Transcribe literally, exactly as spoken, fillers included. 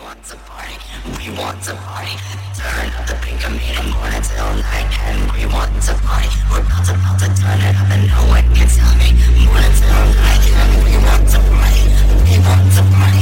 want to party, we want to party. Turn up the pink meeting morning till night, and we want to party. We're about to, about to turn it up, and no one can tell me. Morning till night, and we want to party, we want to party.